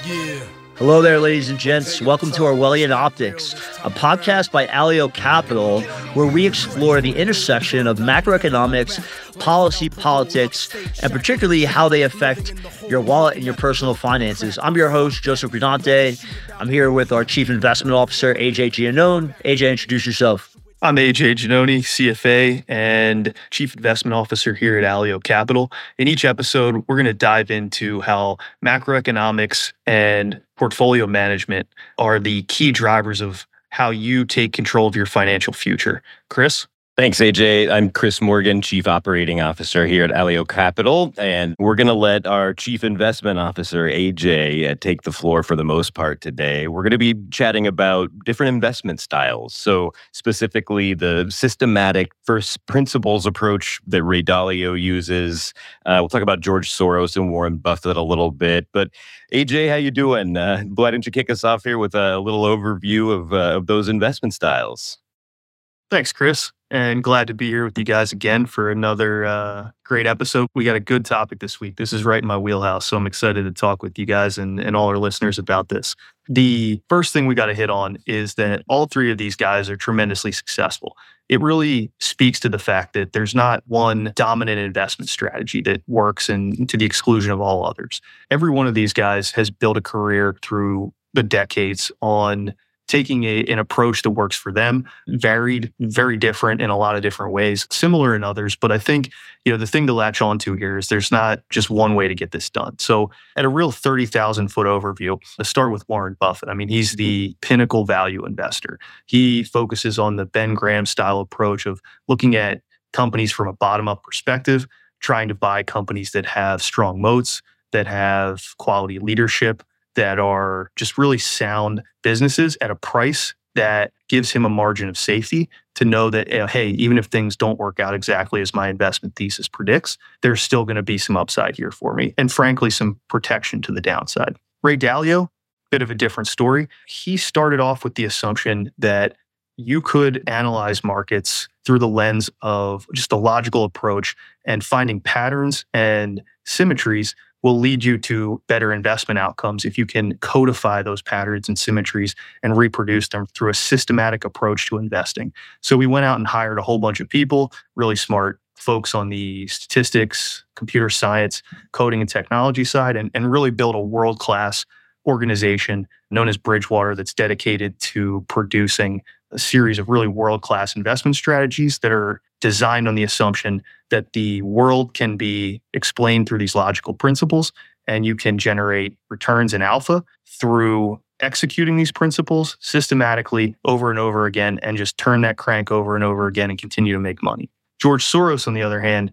Hello there, ladies and gents. Welcome to Orwellian Optics, a podcast by Alio Capital, where we explore the intersection of macroeconomics, policy, politics, and particularly how they affect your wallet and your personal finances. I'm your host, Joseph Gridante. I'm here with our Chief Investment Officer, AJ Giannone. AJ, introduce yourself. I'm AJ Giannone, CFA and Chief Investment Officer here at Alio Capital. In each episode, we're going to dive into how macroeconomics and portfolio management are the key drivers of how you take control of your financial future. Chris? Thanks, AJ. I'm Chris Morgan, Chief Operating Officer here at Alio Capital, and we're going to let our Chief Investment Officer, AJ, take the floor for the most part today. We're going to be chatting about different investment styles. So specifically, the systematic first principles approach that Ray Dalio uses. We'll talk about George Soros and Warren Buffett a little bit. But AJ, how you doing? Why don't you kick us off here with a little overview of those investment styles? Thanks, Chris. And glad to be here with you guys again for another great episode. We got a good topic this week. This is right in my wheelhouse, so I'm excited to talk with you guys and all our listeners about this. The first thing we got to hit on is that all three of these guys are tremendously successful. It really speaks to the fact that there's not one dominant investment strategy that works and to the exclusion of all others. Every one of these guys has built a career through the decades on taking an approach that works for them, varied, very different in a lot of different ways, similar in others. But I think, the thing to latch onto here is there's not just one way to get this done. So at a real 30,000 foot overview, let's start with Warren Buffett. I mean, he's the pinnacle value investor. He focuses on the Ben Graham style approach of looking at companies from a bottom up perspective, trying to buy companies that have strong moats, that have quality leadership, that are just really sound businesses at a price that gives him a margin of safety to know that, hey, even if things don't work out exactly as my investment thesis predicts, there's still going to be some upside here for me. And frankly, some protection to the downside. Ray Dalio, bit of a different story. He started off with the assumption that you could analyze markets through the lens of just a logical approach, and finding patterns and symmetries will lead you to better investment outcomes if you can codify those patterns and symmetries and reproduce them through a systematic approach to investing. So we went out and hired a whole bunch of people, really smart folks on the statistics, computer science, coding and technology side, and really built a world-class organization known as Bridgewater that's dedicated to producing a series of really world-class investment strategies that are designed on the assumption that the world can be explained through these logical principles, and you can generate returns and alpha through executing these principles systematically over and over again, and just turn that crank over and over again and continue to make money. George Soros, on the other hand,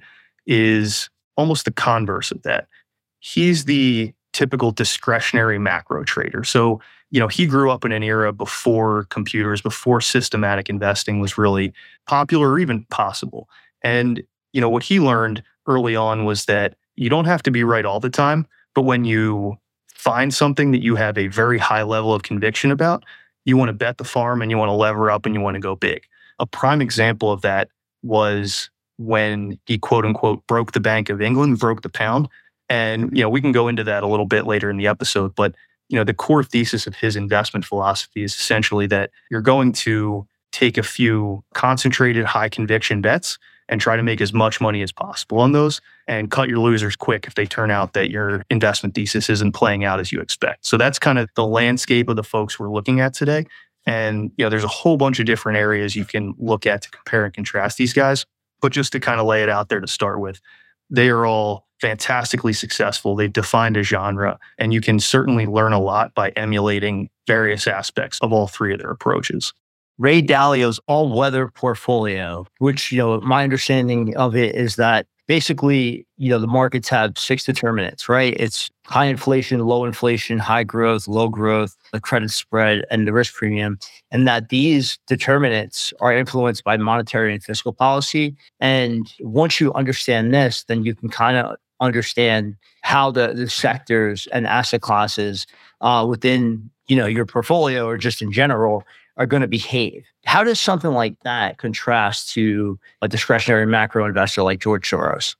is almost the converse of that. He's the typical discretionary macro trader. So, he grew up in an era before computers, before systematic investing was really popular or even possible. And, what he learned early on was that you don't have to be right all the time, but when you find something that you have a very high level of conviction about, you want to bet the farm and you want to lever up and you want to go big. A prime example of that was when he, quote unquote, broke the Bank of England, broke the pound. And, we can go into that a little bit later in the episode, but, the core thesis of his investment philosophy is essentially that you're going to take a few concentrated high conviction bets and try to make as much money as possible on those and cut your losers quick if they turn out that your investment thesis isn't playing out as you expect. So that's kind of the landscape of the folks we're looking at today. And, there's a whole bunch of different areas you can look at to compare and contrast these guys. But just to kind of lay it out there to start with, they are all fantastically successful. They've defined a genre, and you can certainly learn a lot by emulating various aspects of all three of their approaches. Ray Dalio's all-weather portfolio, which, my understanding of it is that basically, the markets have 6 determinants, right? It's high inflation, low inflation, high growth, low growth, the credit spread, and the risk premium. And that these determinants are influenced by monetary and fiscal policy. And once you understand this, then you can kind of understand how the sectors and asset classes within, your portfolio or just in general are going to behave. How does something like that contrast to a discretionary macro investor like George Soros?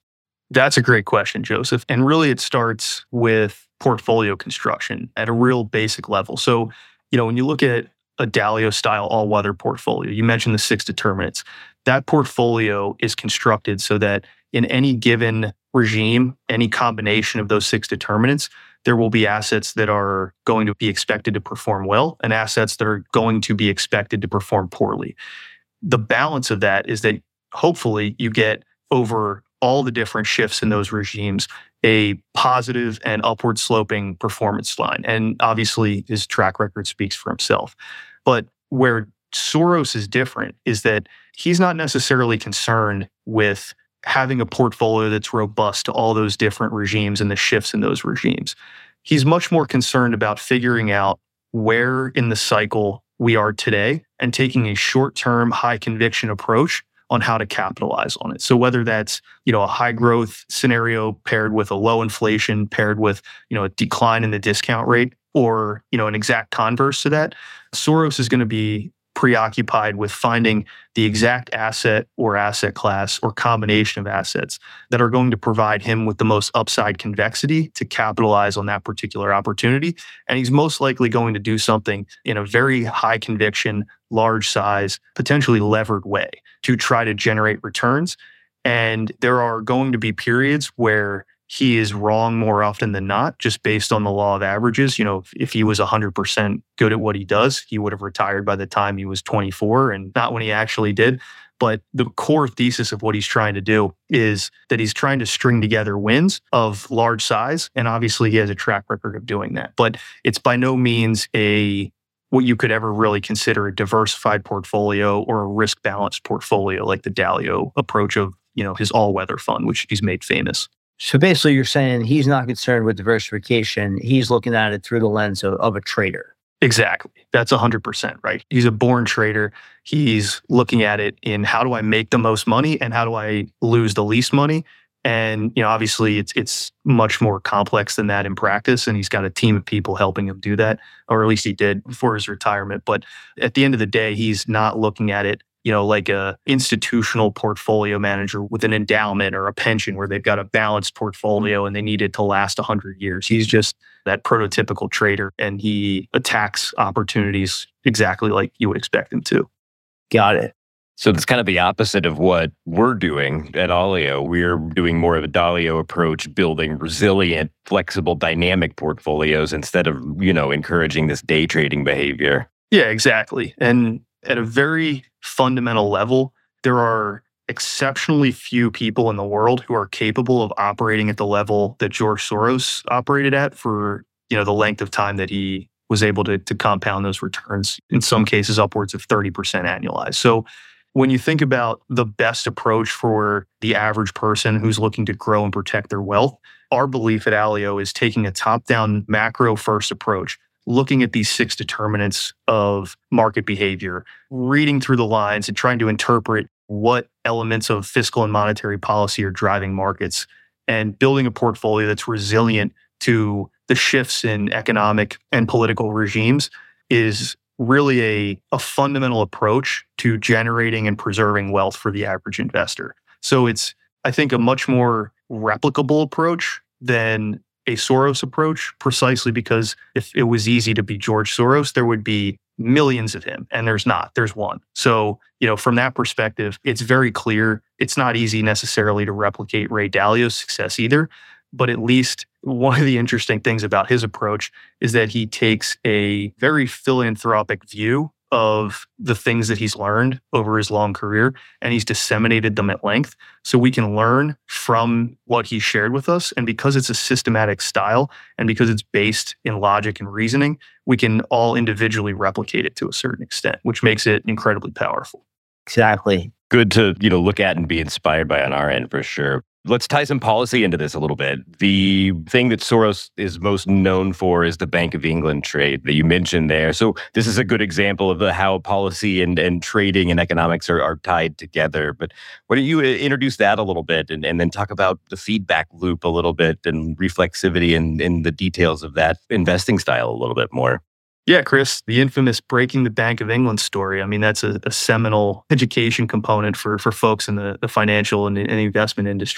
That's a great question, Joseph. And really, it starts with portfolio construction at a real basic level. So, when you look at a Dalio style all weather portfolio, you mentioned the 6 determinants. That portfolio is constructed so that in any given regime, any combination of those 6 determinants, there will be assets that are going to be expected to perform well and assets that are going to be expected to perform poorly. The balance of that is that hopefully you get over all the different shifts in those regimes, a positive and upward sloping performance line. And obviously his track record speaks for himself. But where Soros is different is that he's not necessarily concerned with having a portfolio that's robust to all those different regimes and the shifts in those regimes. He's much more concerned about figuring out where in the cycle we are today and taking a short-term, high conviction approach on how to capitalize on it. So whether that's, a high growth scenario paired with a low inflation, paired with, a decline in the discount rate, or, an exact converse to that, Soros is going to be preoccupied with finding the exact asset or asset class or combination of assets that are going to provide him with the most upside convexity to capitalize on that particular opportunity. And he's most likely going to do something in a very high conviction, large size, potentially levered way to try to generate returns. And there are going to be periods where he is wrong more often than not, just based on the law of averages. If he was 100% good at what he does, he would have retired by the time he was 24 and not when he actually did. But the core thesis of what he's trying to do is that he's trying to string together wins of large size. And obviously he has a track record of doing that. But it's by no means what you could ever really consider a diversified portfolio or a risk balanced portfolio like the Dalio approach of, his all-weather fund, which he's made famous. So basically you're saying he's not concerned with diversification. He's looking at it through the lens of a trader. Exactly. That's 100% right. He's a born trader. He's looking at it in how do I make the most money and how do I lose the least money? And, obviously it's much more complex than that in practice. And he's got a team of people helping him do that, or at least he did before his retirement. But at the end of the day, he's not looking at it like a institutional portfolio manager with an endowment or a pension where they've got a balanced portfolio and they need it to last 100 years. He's just that prototypical trader and he attacks opportunities exactly like you would expect him to. Got it. So that's kind of the opposite of what we're doing at Alio. We're doing more of a Dalio approach, building resilient, flexible, dynamic portfolios instead of, encouraging this day trading behavior. Yeah, exactly. And at a very fundamental level, there are exceptionally few people in the world who are capable of operating at the level that George Soros operated at for, the length of time that he was able to compound those returns, in some cases upwards of 30% annualized. So when you think about the best approach for the average person who's looking to grow and protect their wealth, our belief at Alio is taking a top-down macro-first approach, looking at these 6 determinants of market behavior, reading through the lines and trying to interpret what elements of fiscal and monetary policy are driving markets, and building a portfolio that's resilient to the shifts in economic and political regimes is really a fundamental approach to generating and preserving wealth for the average investor. So it's, I think, a much more replicable approach than a Soros approach, precisely because if it was easy to be George Soros, there would be millions of him, and there's not. There's one. So, from that perspective, it's very clear. It's not easy necessarily to replicate Ray Dalio's success either, but at least one of the interesting things about his approach is that he takes a very philanthropic view of the things that he's learned over his long career, and he's disseminated them at length so we can learn from what he shared with us. And because it's a systematic style and because it's based in logic and reasoning, we can all individually replicate it to a certain extent, which makes it incredibly powerful. Exactly. Good to, look at and be inspired by on our end for sure. Let's tie some policy into this a little bit. The thing that Soros is most known for is the Bank of England trade that you mentioned there. So this is a good example of how policy and trading and economics are tied together. But why don't you introduce that a little bit and then talk about the feedback loop a little bit and reflexivity and the details of that investing style a little bit more? Yeah, Chris, the infamous Breaking the Bank of England story. I mean, that's a seminal education component for folks in the financial and investment industry.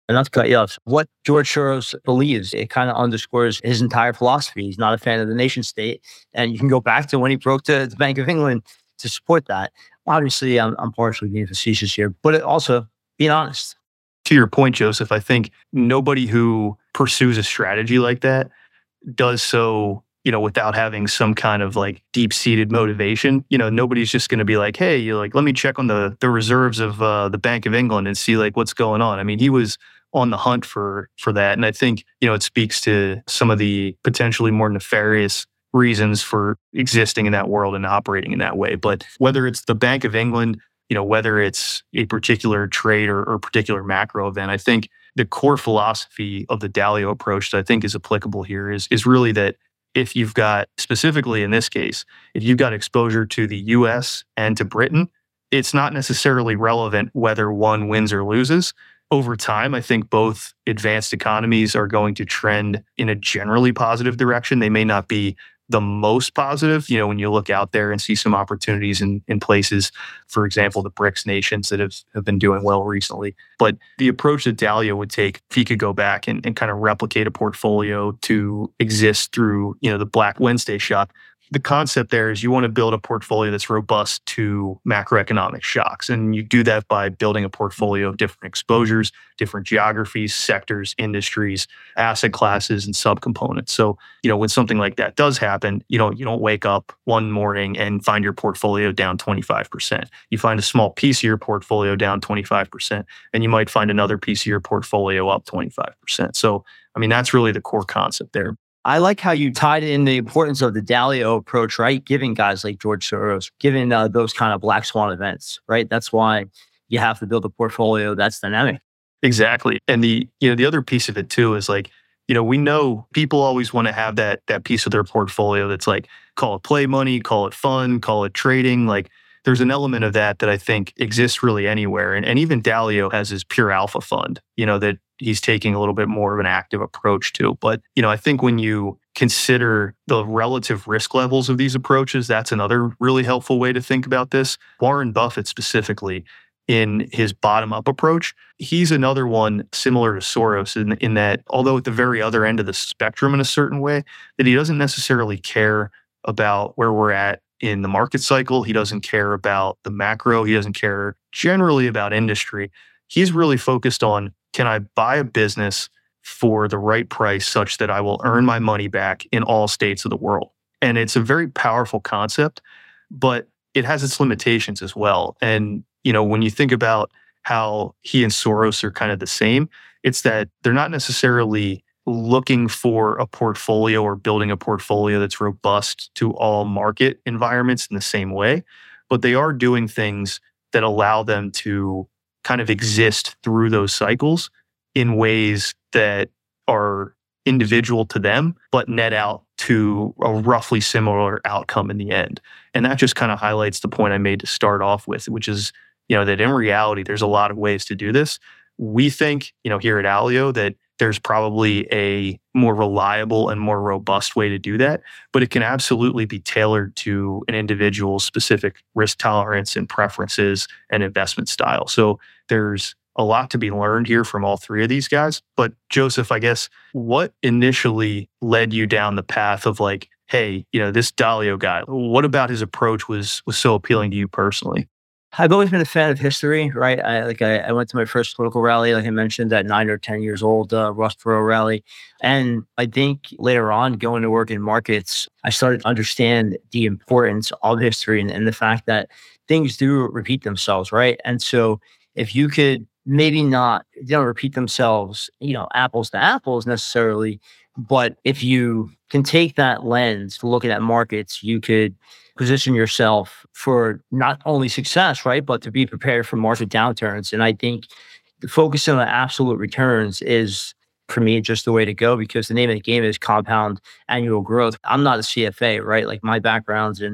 And not to cut you off, what George Soros believes, it kind of underscores his entire philosophy. He's not a fan of the nation state. And you can go back to when he broke the Bank of England to support that. Obviously, I'm partially being facetious here, but it also being honest. To your point, Joseph, I think nobody who pursues a strategy like that does so, without having some kind of like deep-seated motivation. Nobody's just going to be like, hey, let me check on the reserves of the Bank of England and see like what's going on. I mean, he was on the hunt for that. And I think, it speaks to some of the potentially more nefarious reasons for existing in that world and operating in that way. But whether it's the Bank of England, whether it's a particular trade or particular macro event, I think the core philosophy of the Dalio approach that I think is applicable here is really that if you've got, specifically in this case, if you've got exposure to the US and to Britain, it's not necessarily relevant whether one wins or loses. Over time, I think both advanced economies are going to trend in a generally positive direction. They may not be the most positive, when you look out there and see some opportunities in places, for example, the BRICS nations that have been doing well recently. But the approach that Dalio would take, if he could go back and kind of replicate a portfolio to exist through, the Black Wednesday shock, the concept there is you want to build a portfolio that's robust to macroeconomic shocks. And you do that by building a portfolio of different exposures, different geographies, sectors, industries, asset classes, and subcomponents. So, when something like that does happen, you don't wake up one morning and find your portfolio down 25%. You find a small piece of your portfolio down 25%, and you might find another piece of your portfolio up 25%. So, that's really the core concept there. I like how you tied in the importance of the Dalio approach, right? Giving guys like George Soros, giving those kind of black swan events, right? That's why you have to build a portfolio that's dynamic. Exactly. And the other piece of it too is like, we know people always want to have that piece of their portfolio that's like, call it play money, call it fun, call it trading. Like there's an element of that I think exists really anywhere. And even Dalio has his pure alpha fund, that he's taking a little bit more of an active approach to. But, I think when you consider the relative risk levels of these approaches, that's another really helpful way to think about this. Warren Buffett specifically, in his bottom-up approach, he's another one similar to Soros in that, although at the very other end of the spectrum in a certain way, that he doesn't necessarily care about where we're at in the market cycle. He doesn't care about the macro. He doesn't care generally about industry. He's really focused on, can I buy a business for the right price such that I will earn my money back in all states of the world? And it's a very powerful concept, but it has its limitations as well. And, when you think about how he and Soros are kind of the same, it's that they're not necessarily looking for a portfolio or building a portfolio that's robust to all market environments in the same way, but they are doing things that allow them to kind of exist through those cycles in ways that are individual to them, but net out to a roughly similar outcome in the end. And that just kind of highlights the point I made to start off with, which is, that in reality, there's a lot of ways to do this. We think, here at Alio that there's probably a more reliable and more robust way to do that, but it can absolutely be tailored to an individual's specific risk tolerance and preferences and investment style. So there's a lot to be learned here from all three of these guys. But Joseph, I guess, what initially led you down the path of like, hey, this Dalio guy, what about his approach was so appealing to you personally? I've always been a fan of history, right? I went to my first political rally, like I mentioned, at 9 or 10 years old, Rossborough rally. And I think later on, going to work in markets, I started to understand the importance of history and the fact that things do repeat themselves, right? And so if you could maybe not, they don't repeat themselves, apples to apples necessarily, but if you can take that lens to looking at markets, you could position yourself for not only success, right, but to be prepared for market downturns. And I think focusing on absolute returns is, for me, just the way to go, because the name of the game is compound annual growth. I'm not a CFA, right? Like my background's in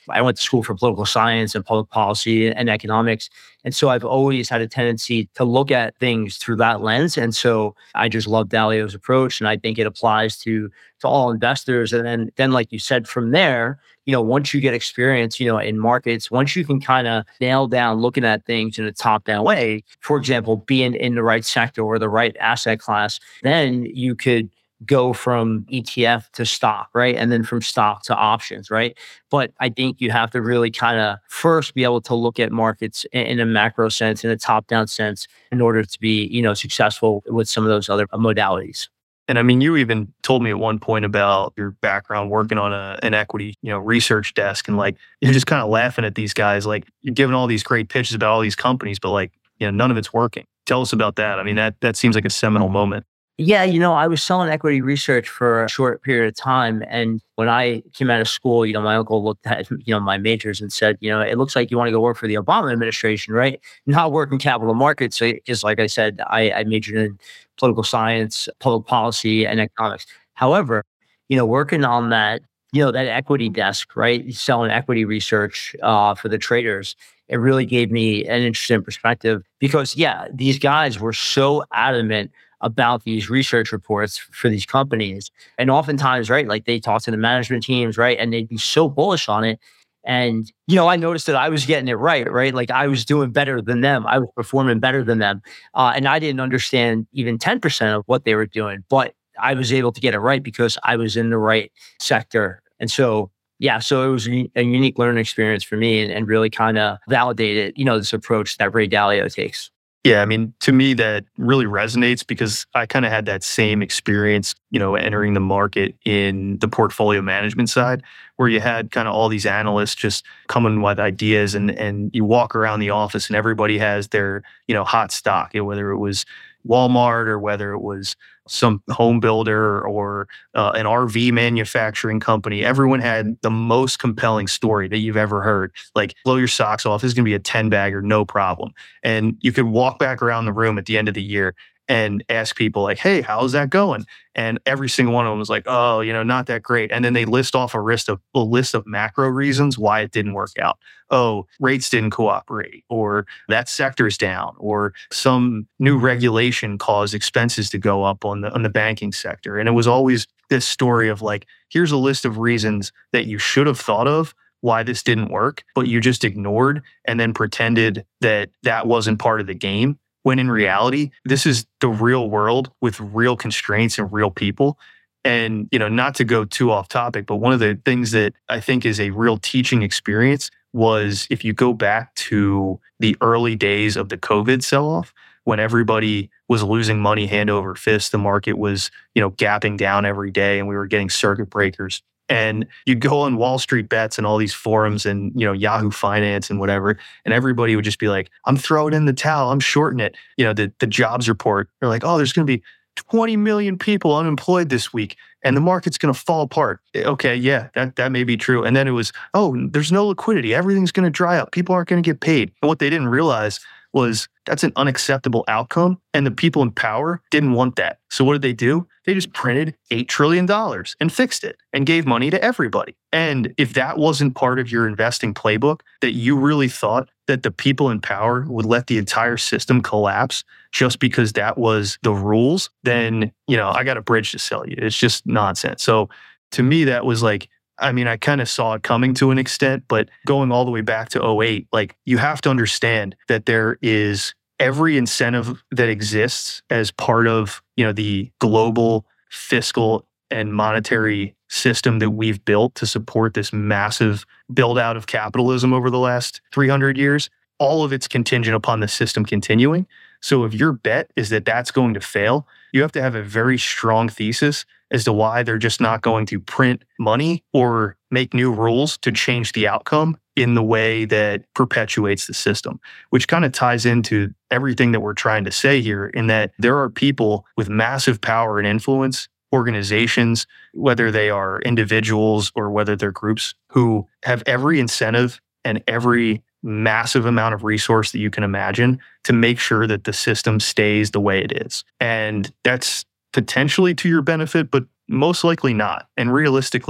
I went to school for political science and public policy and economics. And so I've always had a tendency to look at things through that lens. And so I just love Dalio's approach. And I think it applies to all investors. And then like you said, from there, once you get experience, in markets, once you can kind of nail down looking at things in a top-down way, for example, being in the right sector or the right asset class, then you could go from ETF to stock, right? And then from stock to options, right? But I think you have to really kind of first be able to look at markets in a macro sense, in a top-down sense, in order to be, successful with some of those other modalities. And I mean, you even told me at one point about your background working on an equity, research desk, and like you're just kind of laughing at these guys, like you're giving all these great pitches about all these companies, but like, none of it's working. Tell us about that. I mean, that seems like a seminal moment. Yeah, I was selling equity research for a short period of time. And when I came out of school, my uncle looked at, my majors and said, it looks like you want to go work for the Obama administration, right? Not work in capital markets. So just like I said, I majored in political science, public policy, and economics. However, working on that, that equity desk, right? Selling equity research for the traders, it really gave me an interesting perspective because, these guys were so adamant about these research reports for these companies. And oftentimes, right, like they talk to the management teams, right, and they'd be so bullish on it. And, I noticed that I was getting it right? Like I was doing better than them. I was performing better than them. And I didn't understand even 10% of what they were doing, but I was able to get it right because I was in the right sector. And so, so it was a unique learning experience for me and really kind of validated, this approach that Ray Dalio takes. Yeah, I mean, to me, that really resonates because I kind of had that same experience, entering the market in the portfolio management side, where you had kind of all these analysts just coming with ideas and you walk around the office and everybody has their, hot stock, whether it was Walmart or whether it was some home builder or an RV manufacturing company. Everyone had the most compelling story that you've ever heard. Like, blow your socks off. This is going to be a 10-bagger, no problem. And you could walk back around the room at the end of the year and ask people like, hey, how's that going? And every single one of them was like, oh, not that great. And then they list off a list of macro reasons why it didn't work out. Oh, rates didn't cooperate, or that sector's down, or some new regulation caused expenses to go up on the banking sector. And it was always this story of like, here's a list of reasons that you should have thought of why this didn't work, but you just ignored and then pretended that wasn't part of the game. When in reality, this is the real world with real constraints and real people. And, not to go too off topic, but one of the things that I think is a real teaching experience was if you go back to the early days of the COVID sell-off, when everybody was losing money hand over fist, the market was, gapping down every day and we were getting circuit breakers. And you'd go on Wall Street Bets and all these forums and, Yahoo Finance and whatever. And everybody would just be like, I'm throwing in the towel. I'm shorting it. The jobs report, they're like, oh, there's going to be 20 million people unemployed this week and the market's going to fall apart. Okay, yeah, that may be true. And then it was, oh, there's no liquidity. Everything's going to dry up. People aren't going to get paid. And what they didn't realize was that's an unacceptable outcome. And the people in power didn't want that. So what did they do? They just printed $8 trillion and fixed it and gave money to everybody. And if that wasn't part of your investing playbook, that you really thought that the people in power would let the entire system collapse just because that was the rules, then, I got a bridge to sell you. It's just nonsense. So to me, that was like, I kind of saw it coming to an extent, but going all the way back to 2008, like you have to understand that there is every incentive that exists as part of, the global fiscal and monetary system that we've built to support this massive build out of capitalism over the last 300 years. All of it's contingent upon the system continuing. So if your bet is that that's going to fail, you have to have a very strong thesis as to why they're just not going to print money or make new rules to change the outcome in the way that perpetuates the system, which kind of ties into everything that we're trying to say here, in that there are people with massive power and influence, organizations, whether they are individuals or whether they're groups, who have every incentive and every massive amount of resource that you can imagine to make sure that the system stays the way it is. And that's potentially to your benefit, but most likely not. And realistically,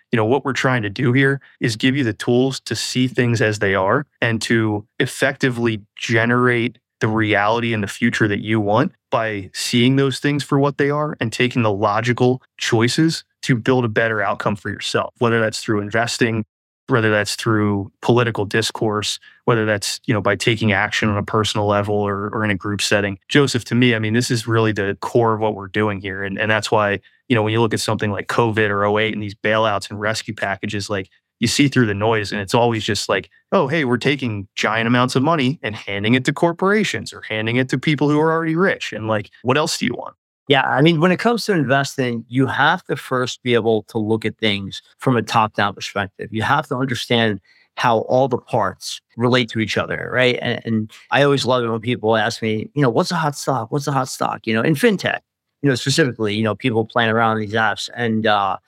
what we're trying to do here is give you the tools to see things as they are and to effectively generate the reality and the future that you want by seeing those things for what they are and taking the logical choices to build a better outcome for yourself, whether that's through investing, whether that's through political discourse, whether that's, by taking action on a personal level or in a group setting. Joseph, to me, this is really the core of what we're doing here. And that's why, when you look at something like COVID or '08 and these bailouts and rescue packages, like you see through the noise and it's always just like, oh, hey, we're taking giant amounts of money and handing it to corporations or handing it to people who are already rich. And like, what else do you want? Yeah, when it comes to investing, you have to first be able to look at things from a top-down perspective. You have to understand how all the parts relate to each other, right? And I always love it when people ask me, what's a hot stock? What's a hot stock? In fintech, specifically, people playing around in these apps. And,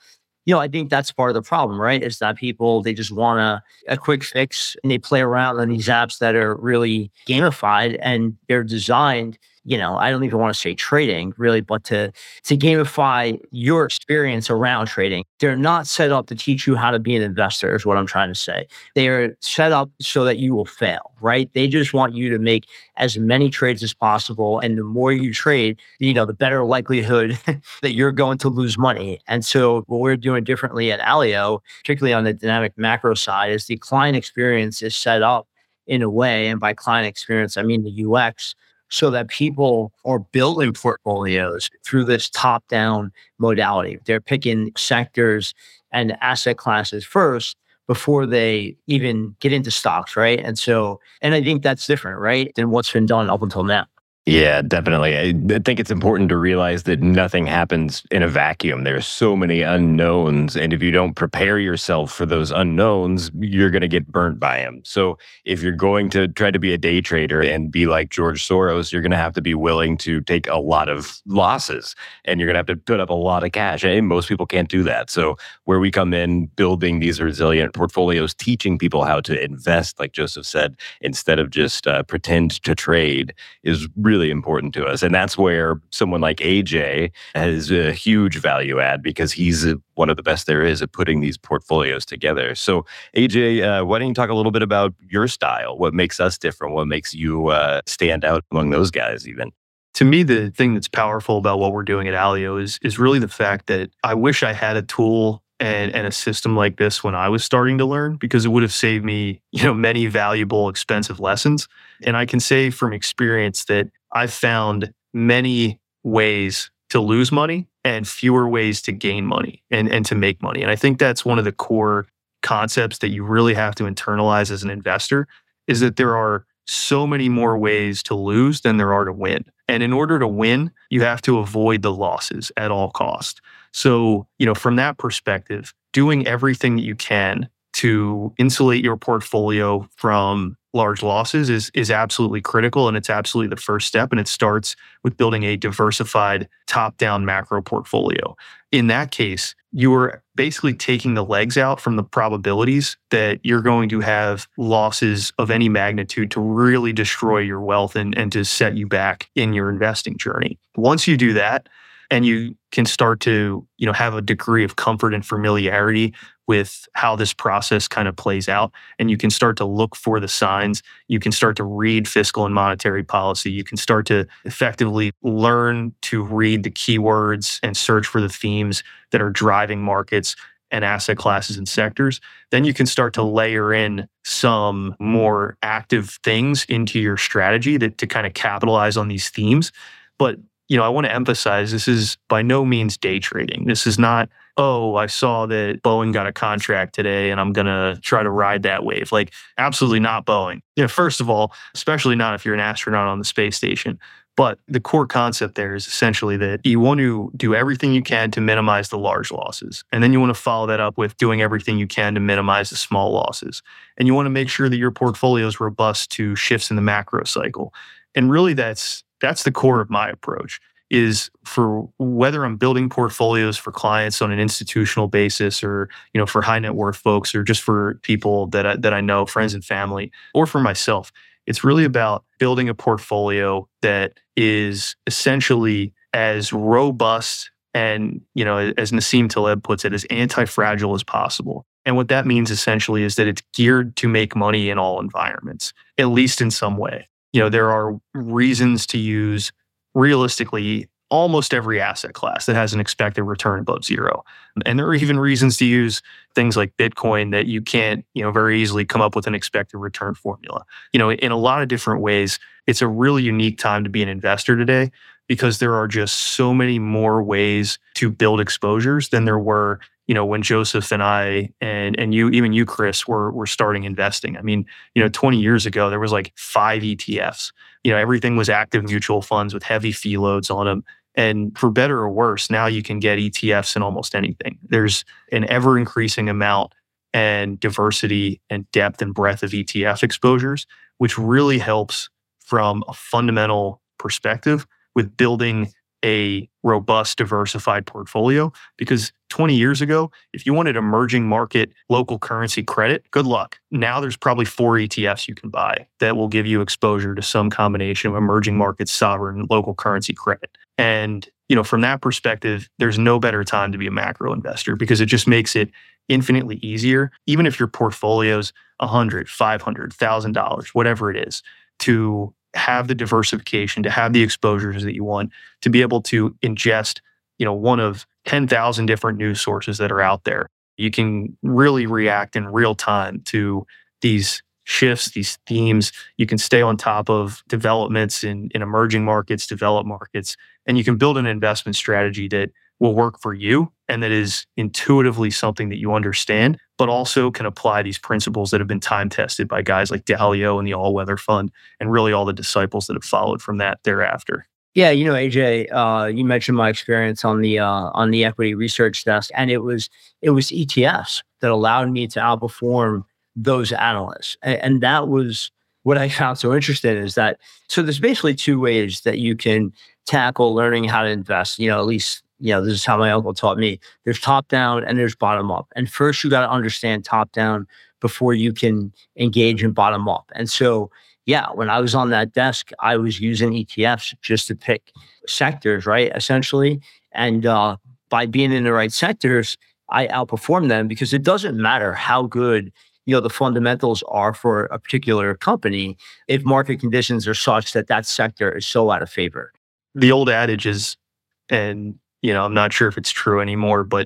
I think that's part of the problem, right? Is that people, they just want a quick fix and they play around on these apps that are really gamified and they're designed, I don't even want to say trading really, but to gamify your experience around trading. They're not set up to teach you how to be an investor is what I'm trying to say. They are set up so that you will fail, right? They just want you to make as many trades as possible. And the more you trade, the better likelihood that you're going to lose money. And so what we're doing differently at Aleo, particularly on the dynamic macro side, is the client experience is set up in a way, and by client experience, I mean the UX, so that people are building portfolios through this top-down modality. They're picking sectors and asset classes first before they even get into stocks, right? And I think that's different, right, than what's been done up until now. Yeah, definitely. I think it's important to realize that nothing happens in a vacuum. There's so many unknowns. And if you don't prepare yourself for those unknowns, you're going to get burnt by them. So if you're going to try to be a day trader and be like George Soros, you're going to have to be willing to take a lot of losses and you're going to have to put up a lot of cash. And most people can't do that. So where we come in, building these resilient portfolios, teaching people how to invest, like Joseph said, instead of just pretend to trade, is really important to us. And that's where someone like AJ has a huge value add because he's one of the best there is at putting these portfolios together. So AJ, why don't you talk a little bit about your style? What makes us different? What makes you stand out among those guys even? To me, the thing that's powerful about what we're doing at Aleo is really the fact that I wish I had a tool and a system like this when I was starting to learn, because it would have saved me, many valuable, expensive lessons. And I can say from experience that I've found many ways to lose money and fewer ways to gain money and to make money. And I think that's one of the core concepts that you really have to internalize as an investor, is that there are so many more ways to lose than there are to win. And in order to win, you have to avoid the losses at all costs. So, from that perspective, doing everything that you can to insulate your portfolio from large losses is absolutely critical. And it's absolutely the first step. And it starts with building a diversified top-down macro portfolio. In that case, you are basically taking the legs out from the probabilities that you're going to have losses of any magnitude to really destroy your wealth and to set you back in your investing journey. Once you do that, and you can start to, have a degree of comfort and familiarity with how this process kind of plays out, and you can start to look for the signs. You can start to read fiscal and monetary policy. You can start to effectively learn to read the keywords and search for the themes that are driving markets and asset classes and sectors. Then you can start to layer in some more active things into your strategy to kind of capitalize on these themes. But I want to emphasize this is by no means day trading. This is not, oh, I saw that Boeing got a contract today and I'm going to try to ride that wave. Like, absolutely not Boeing. First of all, especially not if you're an astronaut on the space station. But the core concept there is essentially that you want to do everything you can to minimize the large losses. And then you want to follow that up with doing everything you can to minimize the small losses. And you want to make sure that your portfolio is robust to shifts in the macro cycle. And really that's the core of my approach, is for whether I'm building portfolios for clients on an institutional basis or, for high net worth folks or just for people that I know, friends and family, or for myself. It's really about building a portfolio that is essentially as robust and, as Nassim Taleb puts it, as anti-fragile as possible. And what that means essentially is that it's geared to make money in all environments, at least in some way. There are reasons to use, realistically, almost every asset class that has an expected return above zero. And there are even reasons to use things like Bitcoin that you can't, very easily come up with an expected return formula. In a lot of different ways, it's a really unique time to be an investor today because there are just so many more ways to build exposures than there were, when Joseph and I and you, even you, Chris, were starting investing. I mean, 20 years ago, there was like 5 ETFs. Everything was active mutual funds with heavy fee loads on them. And for better or worse, now you can get ETFs in almost anything. There's an ever increasing amount and diversity and depth and breadth of ETF exposures, which really helps from a fundamental perspective with building a robust, diversified portfolio. Because 20 years ago, if you wanted emerging market local currency credit, good luck. Now there's probably 4 ETFs you can buy that will give you exposure to some combination of emerging markets, sovereign, local currency credit. And, from that perspective, there's no better time to be a macro investor because it just makes it infinitely easier, even if your portfolio's $100, $500, $1,000, whatever it is, to have the diversification, to have the exposures that you want, to be able to ingest, one of 10,000 different news sources that are out there. You can really react in real time to these shifts, these themes. You can stay on top of developments in emerging markets, developed markets, and you can build an investment strategy that will work for you and that is intuitively something that you understand, but also can apply these principles that have been time tested by guys like Dalio and the All Weather Fund and really all the disciples that have followed from that thereafter. Yeah, AJ, you mentioned my experience on the equity research desk, and it was ETFs that allowed me to outperform those analysts, and that was what I found so interesting. Is that so? There's basically 2 ways that you can tackle learning how to invest. At least this is how my uncle taught me. There's top down and there's bottom up. And first, you got to understand top down before you can engage in bottom up. And so, yeah, when I was on that desk, I was using ETFs just to pick sectors, right? Essentially. And by being in the right sectors, I outperformed them because it doesn't matter how good, the fundamentals are for a particular company if market conditions are such that that sector is so out of favor. The old adage is, and I'm not sure if it's true anymore, but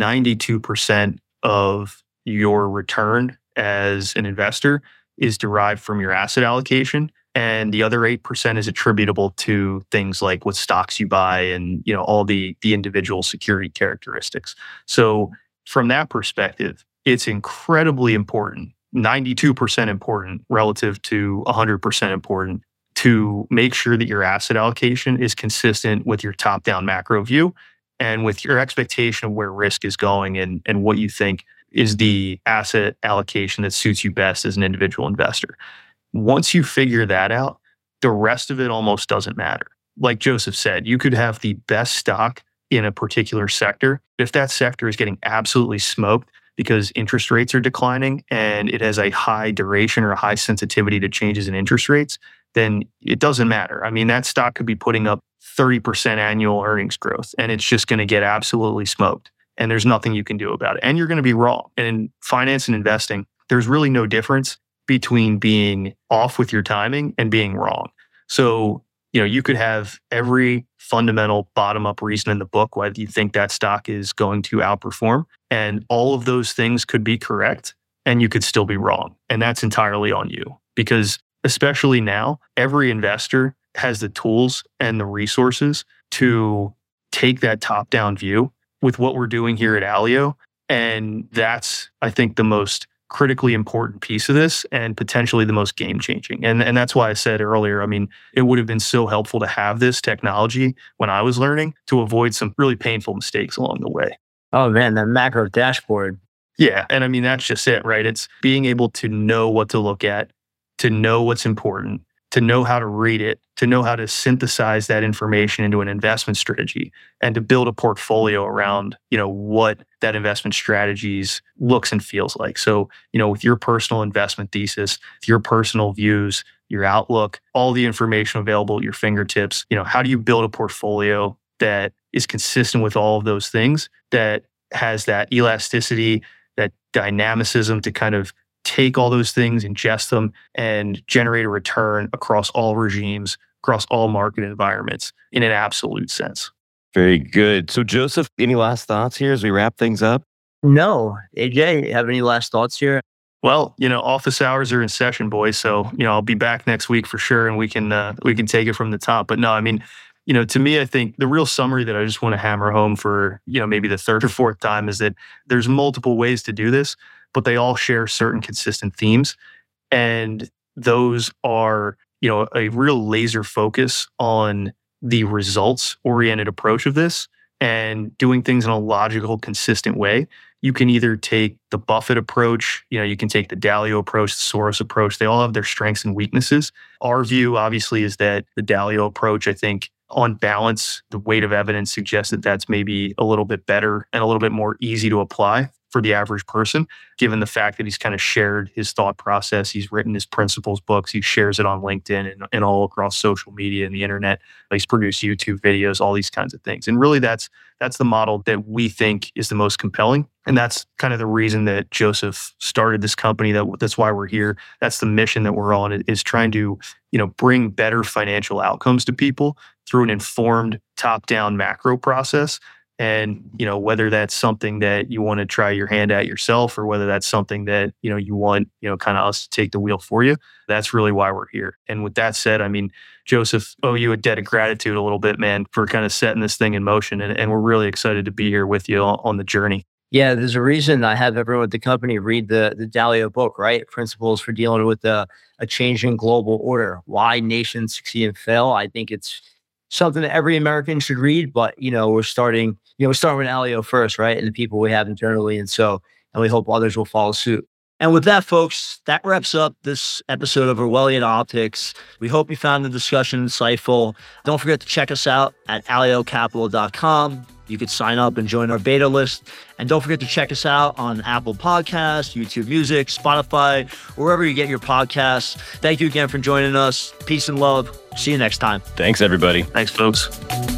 92% of your return as an investor is derived from your asset allocation. And the other 8% is attributable to things like what stocks you buy and, all the individual security characteristics. So from that perspective, it's incredibly important, 92% important relative to 100% important to make sure that your asset allocation is consistent with your top-down macro view and with your expectation of where risk is going and what you think is the asset allocation that suits you best as an individual investor. Once you figure that out, the rest of it almost doesn't matter. Like Joseph said, you could have the best stock in a particular sector. If that sector is getting absolutely smoked because interest rates are declining and it has a high duration or a high sensitivity to changes in interest rates, then it doesn't matter. I mean, that stock could be putting up 30% annual earnings growth and it's just going to get absolutely smoked. And there's nothing you can do about it. And you're going to be wrong. And in finance and investing, there's really no difference between being off with your timing and being wrong. So, you could have every fundamental bottom-up reason in the book why you think that stock is going to outperform. And all of those things could be correct and you could still be wrong. And that's entirely on you. Because especially now, every investor has the tools and the resources to take that top-down view with what we're doing here at Alio. And that's, I think, the most critically important piece of this and potentially the most game-changing. And that's why I said earlier, I mean, it would have been so helpful to have this technology when I was learning to avoid some really painful mistakes along the way. Oh man, that macro dashboard. Yeah. And I mean, that's just it, right? It's being able to know what to look at, to know what's important, to know how to read it, to know how to synthesize that information into an investment strategy and to build a portfolio around, what that investment strategies looks and feels like. So, with your personal investment thesis, your personal views, your outlook, all the information available at your fingertips, how do you build a portfolio that is consistent with all of those things, that has that elasticity, that dynamicism to kind of take all those things, ingest them, and generate a return across all regimes, across all market environments in an absolute sense. Very good. So, Joseph, any last thoughts here as we wrap things up? No. AJ, have any last thoughts here? Well, office hours are in session, boys. So, I'll be back next week for sure, and we can take it from the top. But no, I mean, to me, I think the real summary that I just want to hammer home for, maybe the third or fourth time is that there's multiple ways to do this, but they all share certain consistent themes. And those are, a real laser focus on the results-oriented approach of this and doing things in a logical, consistent way. You can either take the Buffett approach, you can take the Dalio approach, the Soros approach. They all have their strengths and weaknesses. Our view, obviously, is that the Dalio approach, I think, on balance, the weight of evidence suggests that that's maybe a little bit better and a little bit more easy to apply for the average person, given the fact that he's kind of shared his thought process. He's written his principles books. He shares it on LinkedIn and all across social media and the internet. He's produced YouTube videos, all these kinds of things. And really, that's the model that we think is the most compelling. And that's kind of the reason that Joseph started this company. That's why we're here. That's the mission that we're on, is trying to, bring better financial outcomes to people through an informed top-down macro process. And, whether that's something that you want to try your hand at yourself, or whether that's something that, you want, kind of us to take the wheel for you, that's really why we're here. And with that said, I mean, Joseph, owe you a debt of gratitude a little bit, man, for kind of setting this thing in motion. And we're really excited to be here with you on the journey. Yeah, there's a reason I have everyone at the company read the Dalio book, right? Principles for dealing with a changing global order. Why nations succeed and fail. I think it's something that every American should read, but we're starting with Alio first, right? And the people we have internally. And we hope others will follow suit. And with that, folks, that wraps up this episode of Orwellian Optics. We hope you found the discussion insightful. Don't forget to check us out at aliocapital.com. You could sign up and join our beta list. And don't forget to check us out on Apple Podcasts, YouTube Music, Spotify, wherever you get your podcasts. Thank you again for joining us. Peace and love. See you next time. Thanks, everybody. Thanks, folks.